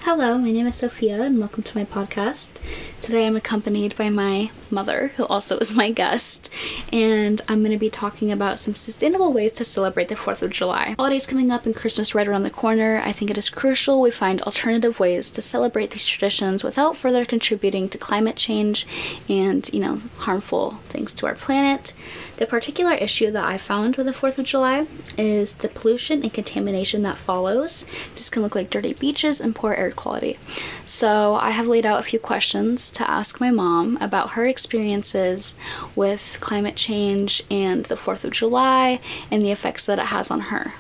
Hello, my name is Sophia and welcome to my podcast. Today I'm accompanied by my mother, who also is my guest, and I'm going to be talking about some sustainable ways to celebrate the 4th of July. Holidays coming up and Christmas right around the corner, I think it is crucial we find alternative ways to celebrate these traditions without further contributing to climate change and, harmful things to our planet. The particular issue that I found with the 4th of July is the pollution and contamination that follows. This can look like dirty beaches and poor air quality. So I have laid out a few questions to ask my mom about her experiences with climate change and the 4th of July and the effects that it has on her.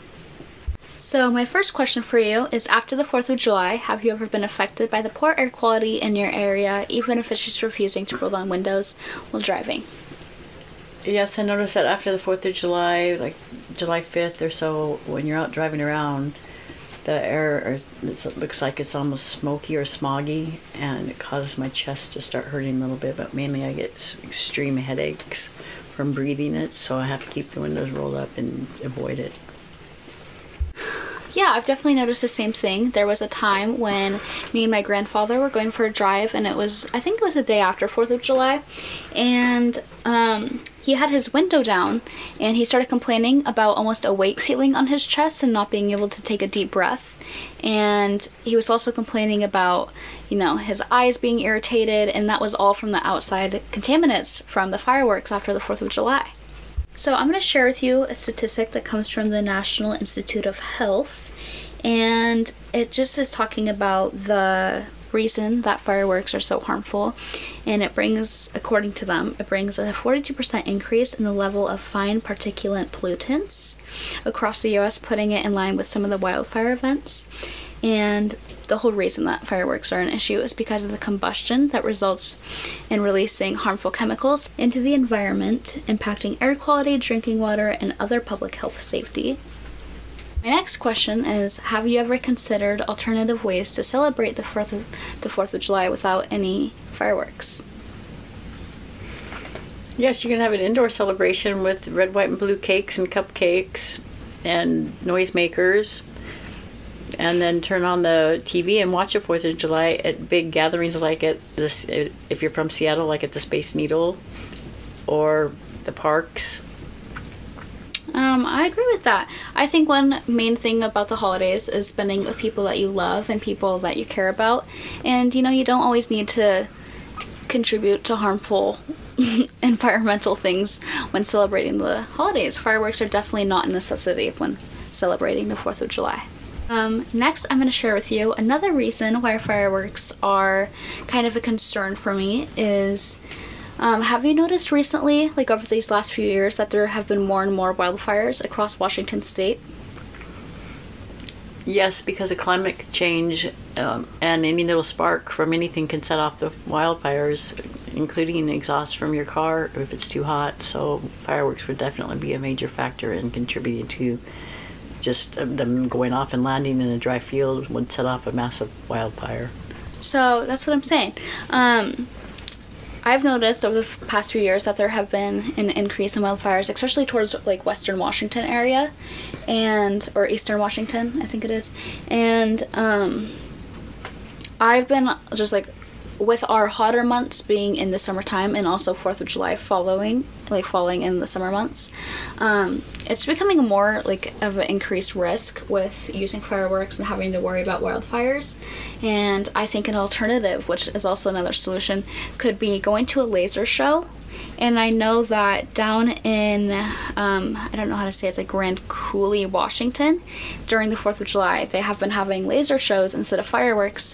So my first question for you is, after the 4th of July, have you ever been affected by the poor air quality in your area, even if it's just refusing to roll down windows while driving? Yes, I noticed that after the 4th of July, like July 5th or so, when you're out driving around, the air looks like it's almost smoky or smoggy, and it causes my chest to start hurting a little bit, but mainly I get extreme headaches from breathing it, so I have to keep the windows rolled up and avoid it. Yeah, I've definitely noticed the same thing. There was a time when me and my grandfather were going for a drive, and I think it was the day after 4th of July, and he had his window down, and he started complaining about almost a weight feeling on his chest and not being able to take a deep breath. And he was also complaining about, his eyes being irritated, and that was all from the outside contaminants from the fireworks after the 4th of July. So I'm going to share with you a statistic that comes from the National Institute of Health, and it just is talking about the reason that fireworks are so harmful, and according to them, it brings a 42% increase in the level of fine particulate pollutants across the U.S., putting it in line with some of the wildfire events. And the whole reason that fireworks are an issue is because of the combustion that results in releasing harmful chemicals into the environment, impacting air quality, drinking water, and other public health safety. My next question is, have you ever considered alternative ways to celebrate the 4th of July without any fireworks? Yes, you can have an indoor celebration with red, white, and blue cakes and cupcakes and noisemakers, and then turn on the TV and watch the 4th of July at big gatherings like if you're from Seattle, like at the Space Needle or the parks. I agree with that. I think one main thing about the holidays is spending it with people that you love and people that you care about. And, you don't always need to contribute to harmful environmental things when celebrating the holidays. Fireworks are definitely not a necessity when celebrating the 4th of July. Next, I'm going to share with you another reason why fireworks are kind of a concern for me is, have you noticed recently, like over these last few years, that there have been more and more wildfires across Washington state? Yes, because of climate change, and any little spark from anything can set off the wildfires, including exhaust from your car if it's too hot. So fireworks would definitely be a major factor in contributing to just them going off and landing in a dry field would set off a massive wildfire. So that's what I'm saying. I've noticed over the past few years that there have been an increase in wildfires, especially towards like Western Washington area or Eastern Washington, I think it is. And I've been just with our hotter months being in the summertime and also 4th of July falling in the summer months, it's becoming more of an increased risk with using fireworks and having to worry about wildfires. And I think an alternative, which is also another solution, could be going to a laser show. And I know that down in, I don't know how to say it, it's Grand Coulee, Washington, during the 4th of July, they have been having laser shows instead of fireworks,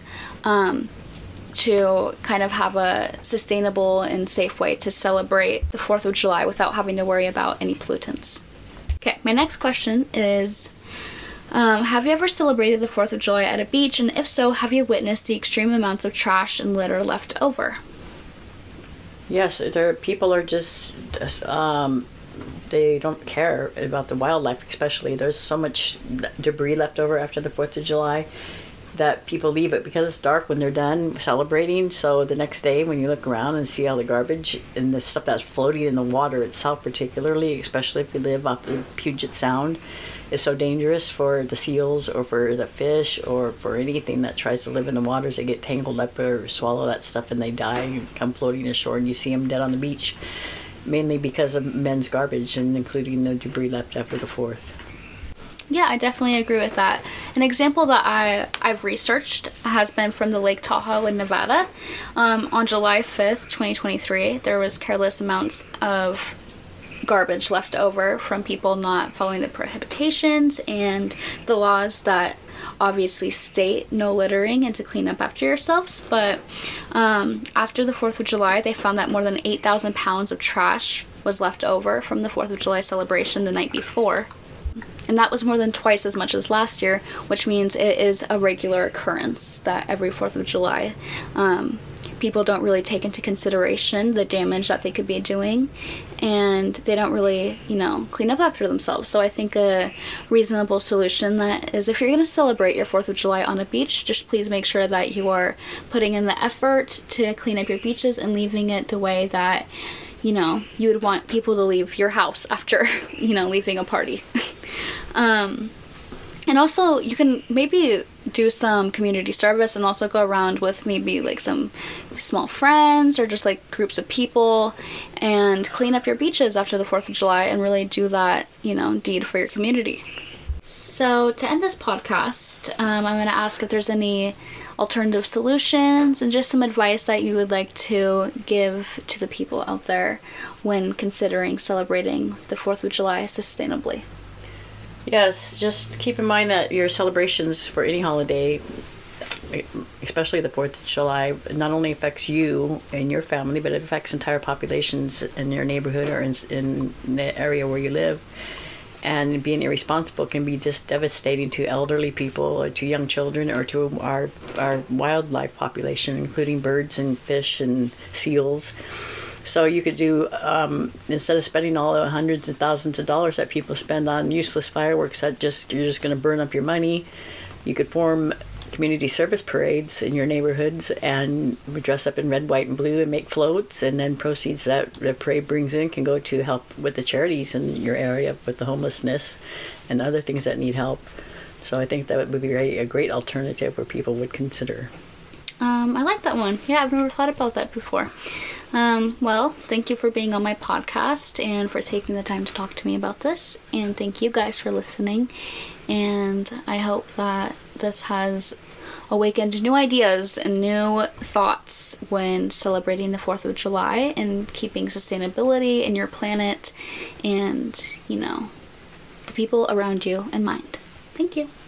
to kind of have a sustainable and safe way to celebrate the 4th of July without having to worry about any pollutants. Okay, my next question is, have you ever celebrated the 4th of July at a beach, and if so, have you witnessed the extreme amounts of trash and litter left over? Yes, people are just, they don't care about the wildlife especially. There's so much debris left over after the 4th of July. that people leave it because it's dark when they're done celebrating. So the next day when you look around and see all the garbage and the stuff that's floating in the water itself, particularly, especially if you live off the Puget Sound, is so dangerous for the seals or for the fish or for anything that tries to live in the waters. They get tangled up or swallow that stuff and they die and come floating ashore, and you see them dead on the beach, mainly because of men's garbage and including the debris left after the 4th. Yeah, I definitely agree with that. An example that I've researched has been from the Lake Tahoe in Nevada. On July 5th, 2023, there was careless amounts of garbage left over from people not following the prohibitions and the laws that obviously state no littering and to clean up after yourselves. But after the 4th of July, they found that more than 8,000 pounds of trash was left over from the 4th of July celebration the night before. And that was more than twice as much as last year, which means it is a regular occurrence that every 4th of July, people don't really take into consideration the damage that they could be doing, and they don't really, clean up after themselves. So I think a reasonable solution that is, if you're going to celebrate your 4th of July on a beach, just please make sure that you are putting in the effort to clean up your beaches and leaving it the way that, you would want people to leave your house after, leaving a party. And also, you can maybe do some community service and also go around with maybe like some small friends or just like groups of people and clean up your beaches after the 4th of July and really do that, deed for your community. So to end this podcast, I'm going to ask if there's any alternative solutions and just some advice that you would like to give to the people out there when considering celebrating the 4th of July sustainably. Yes, just keep in mind that your celebrations for any holiday, especially the 4th of July, not only affects you and your family, but it affects entire populations in your neighborhood or in the area where you live. And being irresponsible can be just devastating to elderly people, or to young children, or to our wildlife population, including birds and fish and seals. So you could do, instead of spending all the hundreds of thousands of dollars that people spend on useless fireworks that you're just going to burn up your money, you could form community service parades in your neighborhoods and dress up in red, white, and blue and make floats, and then proceeds that the parade brings in can go to help with the charities in your area with the homelessness and other things that need help. So I think that would be a great alternative where people would consider. I like that one. Yeah, I've never thought about that before. Well, thank you for being on my podcast and for taking the time to talk to me about this. And thank you guys for listening. And I hope that this has awakened new ideas and new thoughts when celebrating the 4th of July and keeping sustainability in your planet and, the people around you in mind. Thank you.